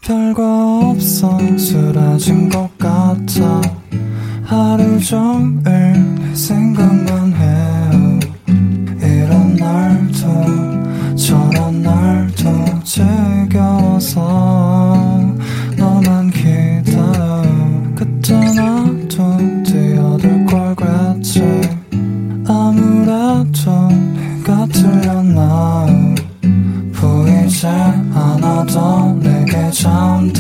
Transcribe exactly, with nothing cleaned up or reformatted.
별거 없어 쓰러진 것 같아. 하루 종일 내 생각만 해요. 이런 날도 저런 날도 지겨워서 너만 기다려. 그때 나도 뛰어들 걸 그랬지. 아무래도 내가 틀렸나. 보이지 않아도 내게 잠든